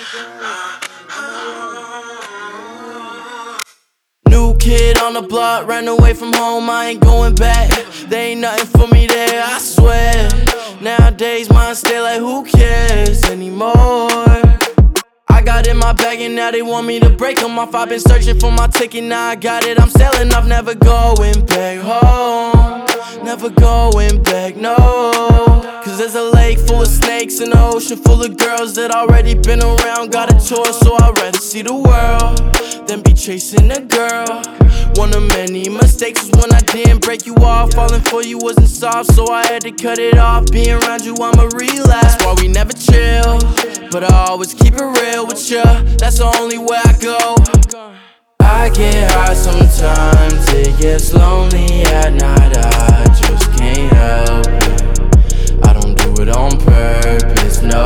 New kid on the block, ran away from home, I ain't going back. There ain't nothing for me there, I swear. Nowadays mine stay like who cares anymore. I got in my bag and now they want me to break them off. I've been searching for my ticket, now I got it, I'm selling off. Never going back home, never going back, no. Cause there's a lake full of snakes and an ocean full of girls that already been around. Got a tour, so I'd rather see the world than be chasing a girl. One of many mistakes was when I didn't break you off. Falling for you wasn't soft, so I had to cut it off. Being around you, I'ma relapse. That's why we never chill, but I always keep it real with ya. That's the only way I go. I get high sometimes, it gets lonely at night. I just can't help it, I don't do it on purpose, no.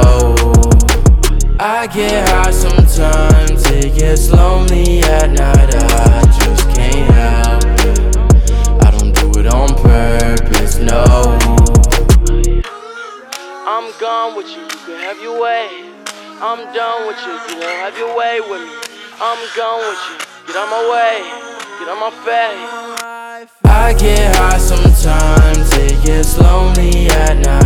I get high sometimes, it gets lonely at night. I just can't help it, I don't do it on purpose, no. I'm gone with you, you can have your way. I'm done with you, you can have your way with me. I'm gone with you, get out my way, get out my face. I get high sometimes, it gets lonely at night.